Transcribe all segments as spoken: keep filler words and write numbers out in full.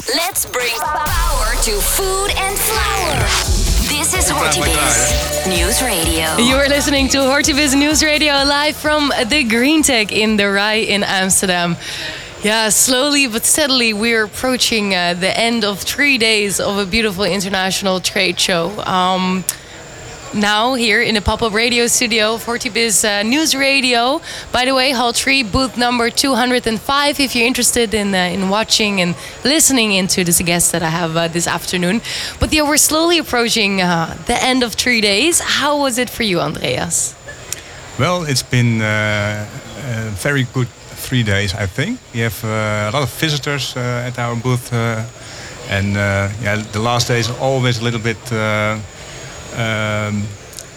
Let's bring power to food and flour. This is Hortibiz News Radio. You are listening to Hortibiz News Radio live from the Green Tech in the Rai in Amsterdam. Yeah, slowly but steadily we're approaching uh, the end of three days of a beautiful international trade show. Um, now here in the pop-up radio studio of Hortibiz uh, News Radio. By the way, Hall three, booth number two hundred five, if you're interested in uh, in watching and listening into this guest that I have uh, this afternoon. But yeah, we're slowly approaching uh, the end of three days. How was it for you, Andreas? Well, it's been uh, a very good three days, I think. We have uh, a lot of visitors uh, at our booth. Uh, and uh, yeah, the last days are always a little bit... Uh, Um,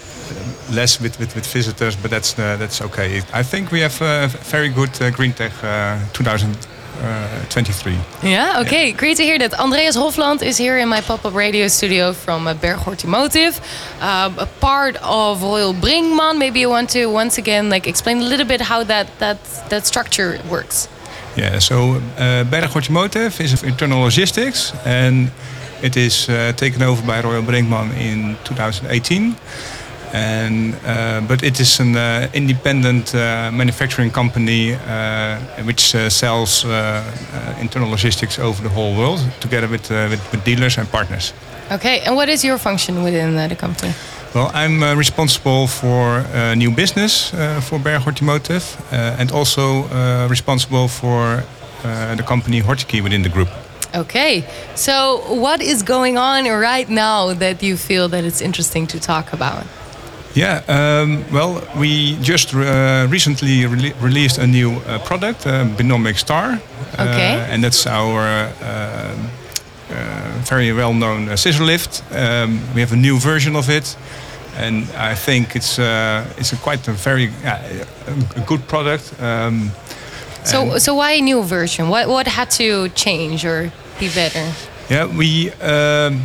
less with, with, with visitors, but that's uh, that's okay. I think we have a very good uh, Green Tech uh, twenty twenty-three. Yeah, okay. Yeah. Great to hear that. Andreas Hofland is here in my pop-up radio studio from uh, Berg Hortimotive, uh, a part of Royal Brinkmann. Maybe you want to once again like explain a little bit how that that that structure works. Yeah, so uh, Berg Hortimotive is of internal logistics, and it is uh, taken over by Royal Brinkmann in two thousand eighteen, and uh, but it is an uh, independent uh, manufacturing company uh, which uh, sells uh, uh, internal logistics over the whole world, together with, uh, with with dealers and partners. Okay, and what is your function within uh, the company? Well, I'm uh, responsible for uh, new business uh, for Berg Hortimotive, uh, and also uh, responsible for uh, the company Hortikey within the group. Okay, so what is going on right now that you feel that it's interesting to talk about? Yeah, um, well, we just uh, recently re- released a new uh, product, uh, Binomic Star. Okay. Uh, and that's our uh, uh, very well-known uh, scissor lift. Um, we have a new version of it. And I think it's uh, it's a quite a very uh, a good product. Um, So, so why a new version? What what had to change or be better? Yeah, we um,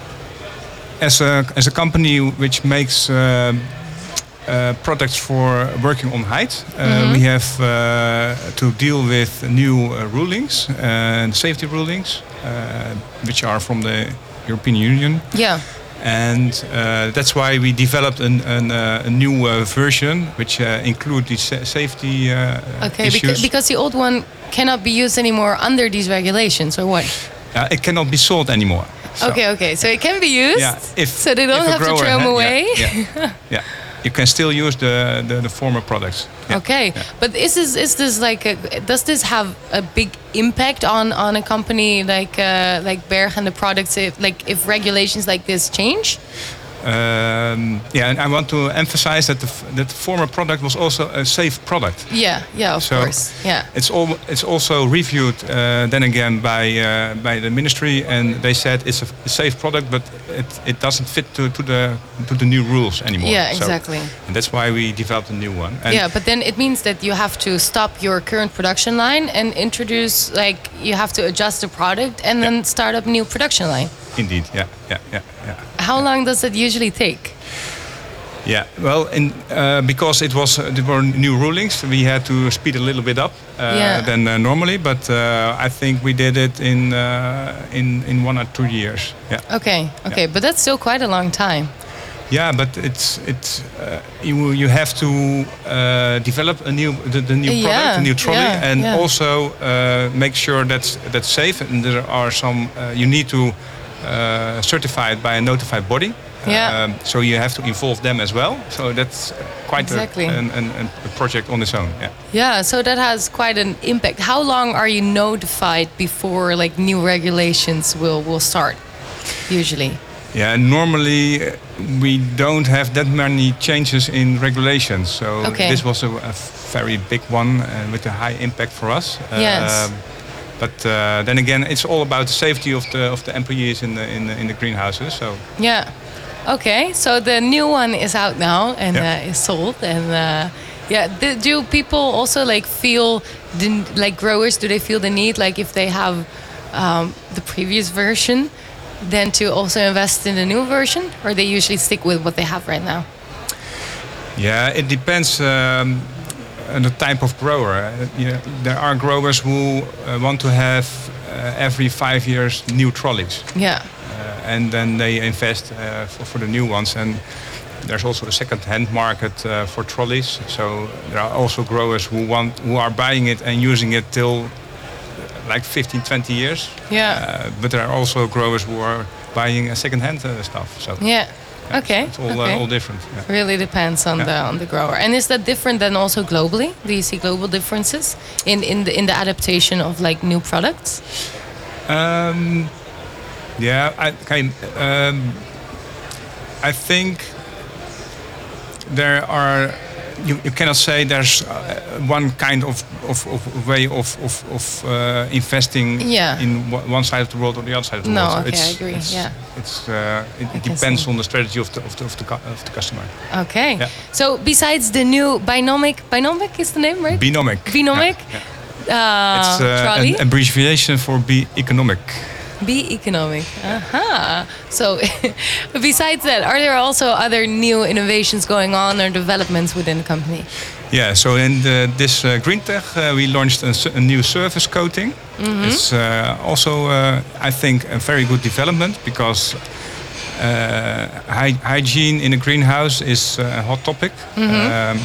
as a as a company which makes uh, uh, products for working on height, uh, mm-hmm. we have uh, to deal with new uh, rulings and safety rulings, uh, which are from the European Union. Yeah. And uh, that's why we developed an, an, uh, a new uh, version which uh, includes the sa- safety uh, okay, issues. Because, because the old one cannot be used anymore under these regulations, or what? Uh, it cannot be sold anymore. So. Okay, okay. So it can be used, yeah, if, so they don't have to throw them ha- away? Yeah, yeah, yeah. You can still use the, the, the former products. Yeah. Okay, yeah. but is this is this like a, does this have a big impact on, on a company like uh, like Berg and the products? If, like if regulations like this change? Um, yeah, and I want to emphasize that the f- that the former product was also a safe product. Yeah, yeah, of so course. Yeah, it's all it's also reviewed uh, then again by uh, by the ministry, and they said it's a, a safe product, but it, it doesn't fit to, to the to the new rules anymore. Yeah, so, exactly. And that's why we developed a new one. And yeah, but then it means that you have to stop your current production line and introduce, like, you have to adjust the product and yeah. then start up a new production line. Indeed, yeah, yeah, yeah, yeah. How long does it usually take? Yeah, well, in, uh, because it was uh, there were new rulings, we had to speed a little bit up uh, yeah. than uh, normally. But uh, I think we did it in uh, in in one or two years. Yeah. Okay, okay, yeah. but that's still quite a long time. Yeah, but it's it's uh, you you have to uh, develop a new the, the new product, yeah, a new trolley, yeah, and yeah. also uh, make sure that's that's safe. And there are some uh, you need to uh, certify it by a notified body. Yeah. Um, so you have to involve them as well. So that's quite exactly. a, an, an, a project on its own. Yeah. Yeah. So that has quite an impact. How long are you notified before like new regulations will will start? Usually. Yeah. Normally uh, we don't have that many changes in regulations. So okay. this was a, a very big one uh, with a high impact for us. Yes. Um, But uh, then again, it's all about the safety of the of the employees in the in the, in the greenhouses. So yeah, okay. So the new one is out now and yeah. uh, is sold. And uh, yeah, do, do people also like feel the, like growers? Do they feel the need, like if they have um, the previous version, then to also invest in the new version, or they usually stick with what they have right now? Yeah, it depends. Um, uh, the type of grower. Uh, yeah, there are growers who uh, want to have uh, every five years new trolleys. Yeah. Uh, and then they invest uh, for, for the new ones. And there's also a second-hand market uh, for trolleys. So there are also growers who want who are buying it and using it till like fifteen, twenty years. Yeah. Uh, but there are also growers who are buying uh, second-hand uh, stuff. So Yeah. yeah, Okay. it's all, okay. uh, all different. Yeah. Really depends on Yeah. the on the grower. And is that different than also globally? Do you see global differences in in the in the adaptation of like new products? Um, yeah, I kind. Um, I think there are. You, you cannot say there's uh, one kind of, of, of way of of, of uh, investing Yeah. in w- one side of the world or the other side of the No, world. okay, I agree, It's, yeah. it's uh, it, I it can depends see. on the strategy of the of the of the, cu- of the customer. Okay. Yeah. So besides the new Binomic, Binomic is the name, right? Binomic. Binomic. Yeah, yeah. Uh, It's uh, trolley. an abbreviation for Be Economic. Be economic. Aha. So, besides that, are there also other new innovations going on or developments within the company? Yeah, so in the, this uh, GreenTech, uh, we launched a, s- a new surface coating. It's uh, also, uh, I think, a very good development because uh, hy- hygiene in a greenhouse is a hot topic. Um,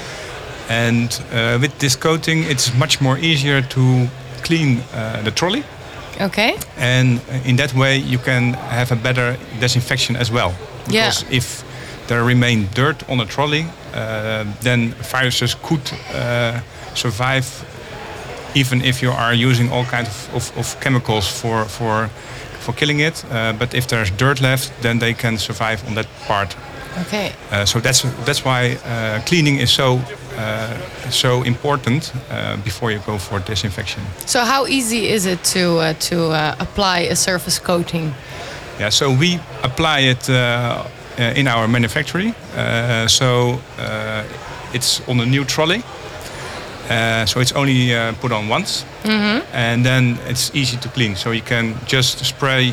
and uh, with this coating, it's much more easier to clean uh, the trolley. Okay. And in that way, you can have a better disinfection as well. Yeah. Because if there remain dirt on a trolley, uh, then viruses could uh, survive even if you are using all kinds of, of, of chemicals for, for, for killing it. Uh, but if there's dirt left, then they can survive on that part. Okay. Uh, so that's that's why uh, cleaning is so uh, so important uh, before you go for disinfection. So, how easy is it to uh, to uh, apply a surface coating? Yeah, so we apply it uh, uh, in our manufactory. Uh, so uh, it's on a new trolley. Uh, so it's only uh, put on once, and then it's easy to clean. So you can just spray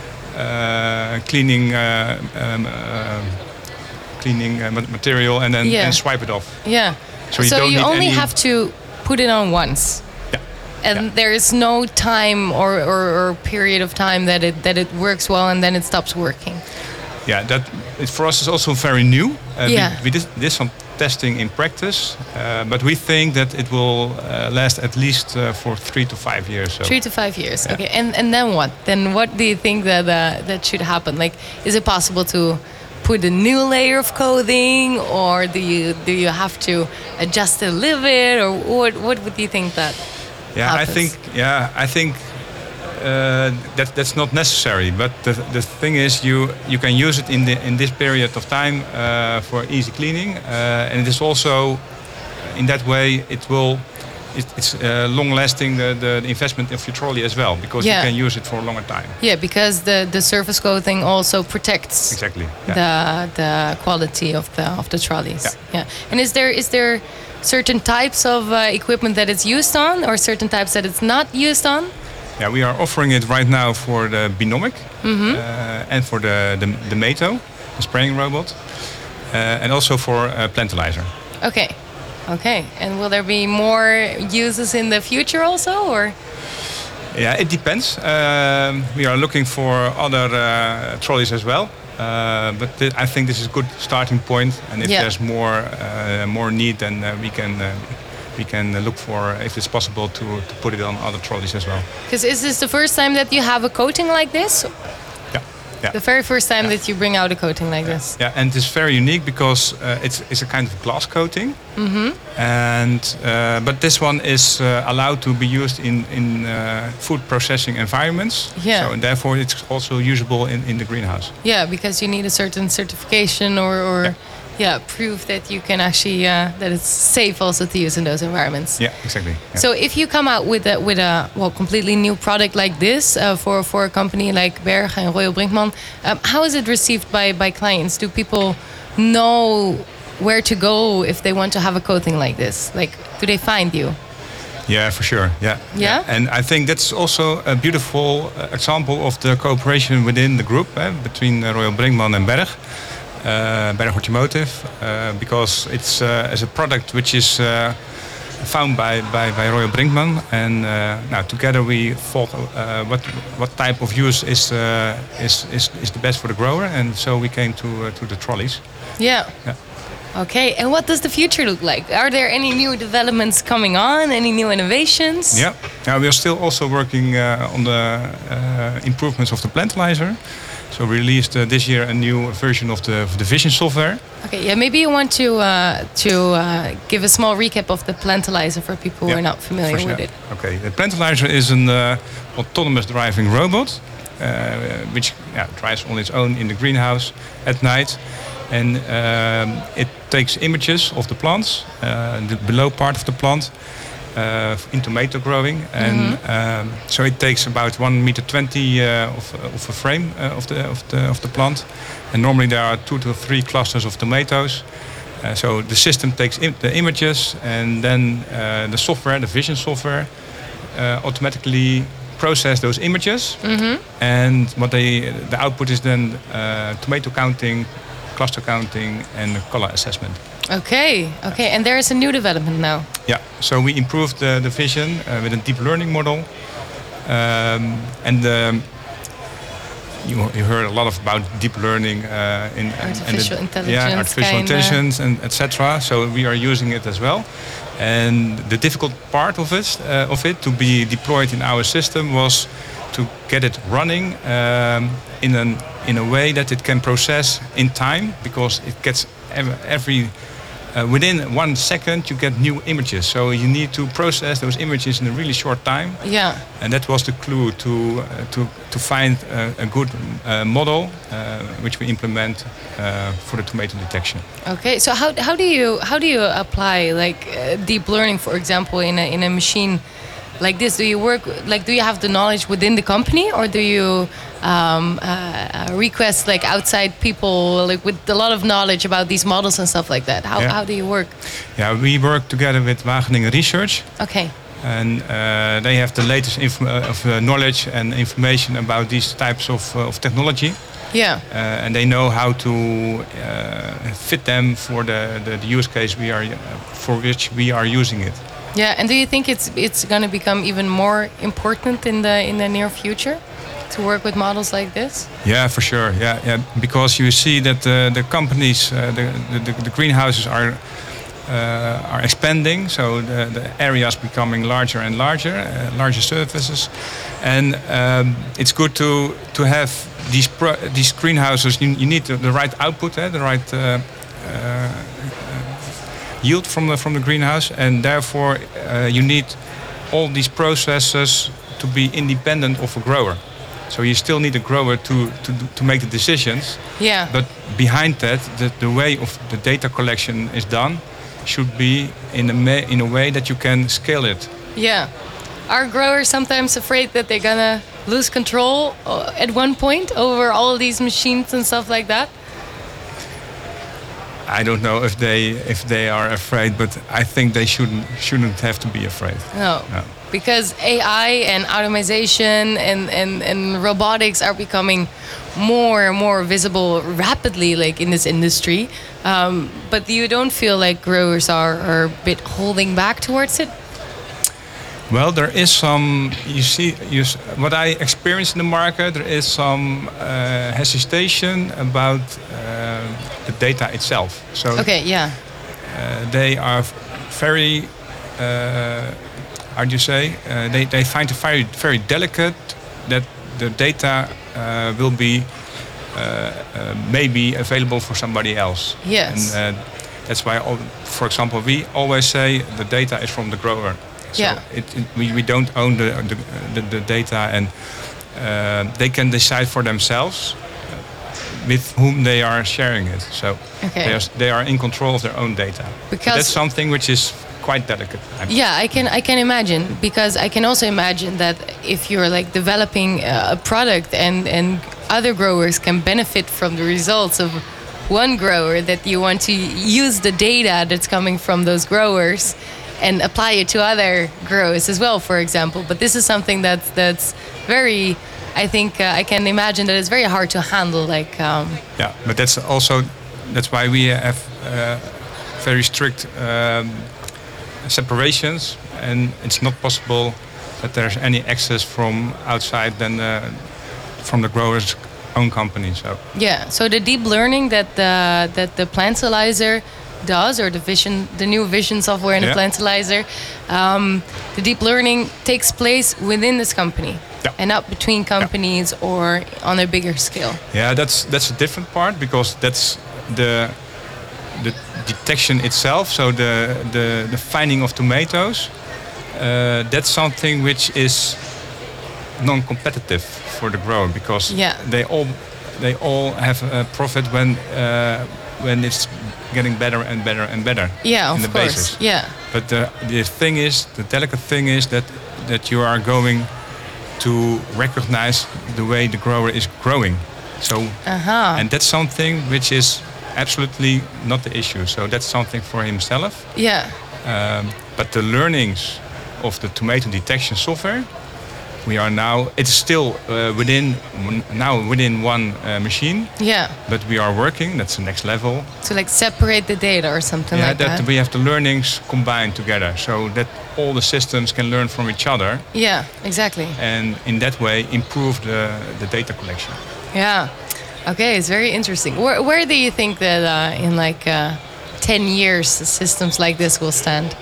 uh, cleaning uh, um, uh, cleaning uh, ma- material and then Yeah. and swipe it off. Yeah. So you don't you need only any- have to put it on once. Yeah. And Yeah. there is no time or, or, or period of time that it that it works well and then it stops working. Yeah, that it, for us is also very new. Uh, Yeah. We, we did, did some testing in practice, uh, but we think that it will uh, last at least uh, for three to five years. So. Three to five years. Yeah. Okay. And and then what? Then what do you think that uh, that should happen? Like, is it possible to put a new layer of coating, or do you do you have to adjust it a little bit, or what? What would you think that? Yeah, I happens? think yeah, I think uh, that that's not necessary. But the the thing is, you you can use it in the in this period of time uh, for easy cleaning, uh, and it is also in that way it will. it- It's uh, long lasting the, the investment of your trolley as well because Yeah. you can use it for a longer time. Yeah, because the the surface coating also protects Exactly. Yeah. the the quality of the of the trolleys. Yeah. Yeah. And is there is there certain types of uh, equipment that it's used on, or certain types that it's not used on? Yeah, we are offering it right now for the Binomic uh, and for the, the the Mato, the spraying robot, uh, and also for uh, Plantalizer. Okay. Okay. And will there be more uses in the future also, or? Yeah, it depends. Um, we are looking for other uh, trolleys as well, uh, but th- I think this is a good starting point. And if Yeah. there's more uh, more need, then uh, we can uh, we can look for if it's possible to, to put it on other trolleys as well. Because is this the first time that you have a coating like this? Yeah, yeah. The very first time that you bring out a coating like this? Yeah, and it's very unique because uh, it's it's a kind of glass coating, mm-hmm. and uh, but this one is uh, allowed to be used in in uh, food processing environments. Yeah. So and therefore it's also usable in, in the greenhouse. Yeah, because you need a certain certification or, or yeah. Yeah. proof that you can actually uh, that it's safe also to use in those environments. Yeah, exactly. Yeah. So if you come out with a with a well completely new product like this uh, for for a company like Berg and Royal Brinkmann, um, how is it received by by clients? Do people know where to go if they want to have a coating like this? Like, do they find you? Yeah, for sure. Yeah. Yeah? And I think that's also a beautiful uh, example of the cooperation within the group eh, between uh, Royal Brinkmann and Berg, uh, Berg Automotive, uh, because it's uh, as a product which is uh, found by, by, by Royal Brinkman, and uh, now together we thought uh, what what type of use is, uh, is is is the best for the grower, and so we came to uh, to the trolleys. Yeah. Yeah. Okay, and what does the future look like? Are there any new developments coming on? Any new innovations? Yeah, now we are still also working uh, on the uh, improvements of the plantalizer. So we released uh, this year a new version of the, of the vision software. Okay, yeah, maybe you want to uh, to uh, give a small recap of the plantalizer for people who Yeah, are not familiar for with sure. it. Okay, the plantalizer is an uh, autonomous driving robot, uh, which yeah, drives on its own in the greenhouse at night. And um, it takes images of the plants, uh, the below part of the plant, uh, in tomato growing. And um, so it takes about one meter twenty uh, of, of a frame uh, of the of the of the plant. And normally there are two to three clusters of tomatoes. Uh, so the system takes im- the images, and then uh, the software, the vision software, uh, automatically process those images. And what they the output is then uh, tomato counting, cluster counting, and color assessment. Okay, okay, and there is a new development now. Yeah, so we improved the, the vision uh, with a deep learning model. Um, and um, you, you heard a lot of about deep learning uh, in and- Artificial and the- intelligence, yeah, artificial kinda. intelligence, and et cetera. So we are using it as well. And the difficult part of it, uh, of it to be deployed in our system was to get it running um, in an in a way that it can process in time, because it gets ev- every uh, within one second you get new images. So you need to process those images in a really short time. Yeah. And that was the clue to uh, to to find a, a good uh, model uh, which we implement uh, for the tomato detection. Okay, so how, how do you how do you apply like uh, deep learning, for example, in a in a machine like this? Do you work like do you have the knowledge within the company, or do you um, uh, request like outside people like with a lot of knowledge about these models and stuff like that? How Yeah. how do you work? Yeah, we work together with Wageningen Research. Okay. And uh, they have the latest inf- uh, of uh, knowledge and information about these types of, uh, of technology. Yeah. Uh, and they know how to uh, fit them for the, the, the use case we are uh, for which we are using it. Yeah, and do you think it's it's going to become even more important in the in the near future to work with models like this? Yeah, for sure. Yeah, yeah. Because you see that uh, the companies, uh, the, the the greenhouses are uh, are expanding, so the, the areas becoming larger and larger, uh, larger surfaces, and um, it's good to to have these pro- these greenhouses. You, you need the, the right output, eh, the right uh, uh, yield from the from the greenhouse, and therefore uh, you need all these processes to be independent of a grower. So you still need a grower to to, to make the decisions. Yeah. But behind that, the, the way of the data collection is done should be in a ma- in a way that you can scale it. Yeah. Are growers sometimes afraid that they're gonna lose control uh, at one point over all these machines and stuff like that? I don't know if they if they are afraid, but I think they shouldn't shouldn't have to be afraid. No. No. Because A I and automation and, and, and robotics are becoming more and more visible rapidly, like in this industry. Um, but you don't feel like growers are, are a bit holding back towards it? Well, there is some. You see, you, s- what I experience in the market, there is some uh, hesitation about uh, the data itself. So Okay, yeah. uh, they are f- very, uh, how do you say? Uh, they they find it very very delicate that the data uh, will be uh, uh, maybe available for somebody else. Yes. And uh, that's why, al- for example, we always say the data is from the grower. So Yeah. it, it, we, we don't own the, the, the, the data, and uh, they can decide for themselves uh, with whom they are sharing it. So Okay. they, are, they are in control of their own data. But Because- that's something which is quite delicate. I mean. Yeah, I can I can imagine, because I can also imagine that if you're like developing a product and and other growers can benefit from the results of one grower, that you want to use the data that's coming from those growers and apply it to other growers as well, for example. But this is something that's that's very, I think uh, I can imagine that it's very hard to handle. Like, um, Yeah, but that's also that's why we have uh, very strict um, separations, and it's not possible that there's any access from outside than uh, from the grower's own company. So Yeah. So the deep learning that the that the Plantalizer does, or the vision, the new vision software in the Yeah. Plantalizer, um, the deep learning takes place within this company, Yeah. and not between companies or on a bigger scale. yeah, that's that's a different part, because that's the the detection itself. So the the, the finding of tomatoes. Uh, that's something which is non-competitive for the grower, because Yeah. they all they all have a profit when uh, when it's getting better and better and better. Yeah, in of the course. basis. Yeah. But the, the thing is, the delicate thing is that that you are going to recognize the way the grower is growing. So, Uh-huh. and that's something which is absolutely not the issue. So that's something for himself. Yeah. Um, but the learnings of the tomato detection software, we are now, it's still uh, within, now within one uh, machine, Yeah. but we are working, that's the next level. To like separate the data or something Yeah, like that that. we have the learnings combined together, so that all the systems can learn from each other, Yeah. Exactly. and in that way improve the, the data collection. Yeah. Okay, it's very interesting. Where, where do you think that uh, in like uh, ten years systems like this will stand?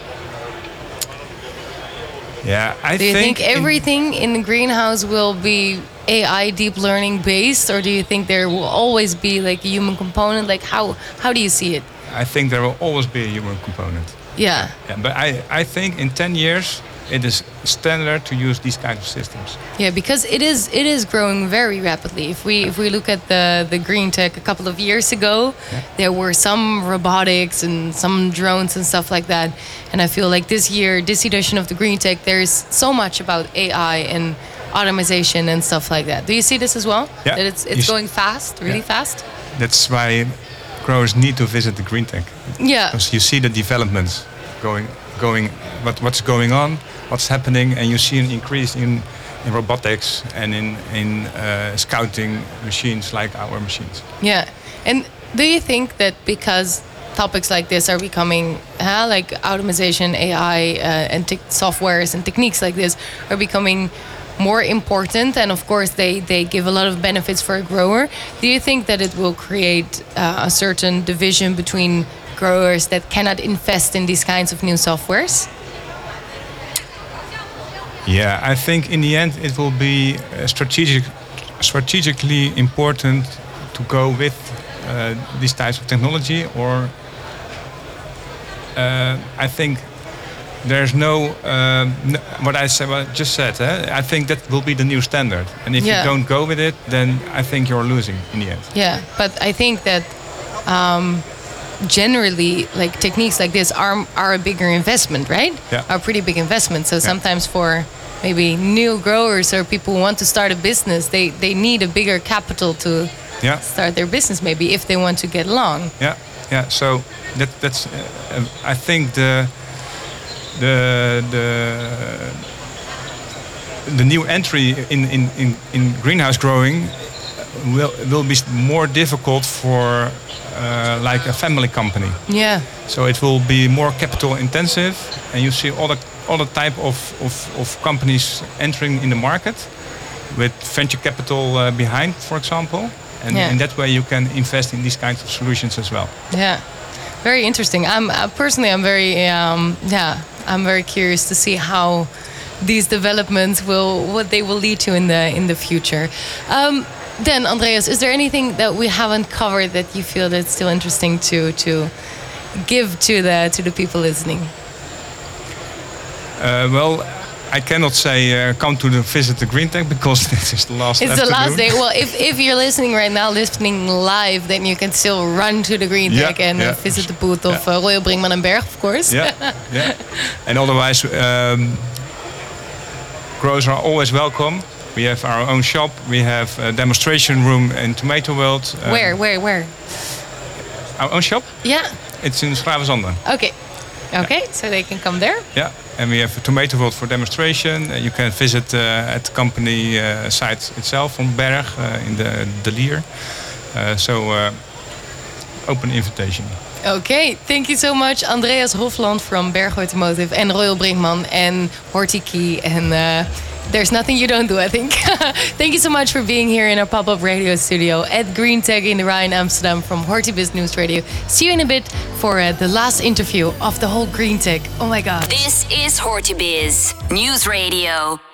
Yeah, I Do you think, in- everything in the greenhouse will be A I deep learning based, or do you think there will always be like a human component? Like how how do you see it? I think there will always be a human component. Yeah. Yeah, but I, I think in ten years it is standard to use these kind of systems. Yeah, because it is it is growing very rapidly. If we if we look at the the green tech a couple of years ago, there were some robotics and some drones and stuff like that. And I feel like this year, this edition of the green tech, there's so much about A I and automation and stuff like that. Do you see this as well? Yeah. That it's You it's s- going fast, really Yeah. fast. That's why growers need to visit the green tech, Yeah. because you see the developments going going what, what's going on, what's happening, and you see an increase in, in robotics and in in uh, scouting machines like our machines. Yeah. And do you think that because topics like this are becoming, uh, like automation, A I, uh, and tech softwares and techniques like this are becoming more important, and of course they, they give a lot of benefits for a grower, do you think that it will create uh, a certain division between growers that cannot invest in these kinds of new softwares? Yeah, I think in the end it will be uh, strategic, strategically important to go with uh, these types of technology, or uh, I think there's no, um, no what I said, what I just said. Eh? I think that will be the new standard, and if Yeah. you don't go with it, then I think you're losing in the end. Yeah, but I think that um, generally, like techniques like this are are a bigger investment, right? Yeah. Are pretty big investment. So sometimes for maybe new growers or people who want to start a business, they they need a bigger capital to Yeah. start their business. Maybe if they want to get along. Yeah, yeah. So that that's uh, um, I think the the the the new entry in in, in, in greenhouse growing will will be more difficult for uh, like a family company. Yeah, So it will be more capital intensive, and you see other other type of, of, of companies entering in the market with venture capital uh, behind, for example. And Yeah. in that way, you can invest in these kinds of solutions as well. yeah, very interesting. I'm uh, personally, I'm very um, yeah, I'm very curious to see how these developments will, what they will lead to in the in the future. Um, then, Andreas, is there anything that we haven't covered that you feel that's still interesting to to give to the to the people listening? Uh, well, I cannot say uh, come to the visit the Green Tech, because this is the last It's the afternoon. last day. Well, if, if you're listening right now, listening live, then you can still run to the Green Yeah, Tech and uh, yeah. visit the booth of uh, Royal Brinkman and Berg, of course. Yeah, yeah. And otherwise, um, growers are always welcome. We have our own shop. We have a demonstration room in Tomato World. Uh, Where, where, where? Our own shop? Yeah. It's in Schravenzanden. Okay. Okay, so they can come there. Yeah. And we have a Tomato World for demonstration. Uh, you can visit uh, at the company uh, site itself on Berg uh, in the De Lier. Uh, so, uh, open invitation. Okay, thank you so much, Andreas Hofland from Berg Automotive and Royal Brinkman and Hortikey. And uh, there's nothing you don't do, I think. Thank you so much for being here in our pop-up radio studio at GreenTech in the Rye in Amsterdam from HortiBiz News Radio. See you in a bit for uh, the last interview of the whole GreenTech. Oh my God. This is HortiBiz News Radio.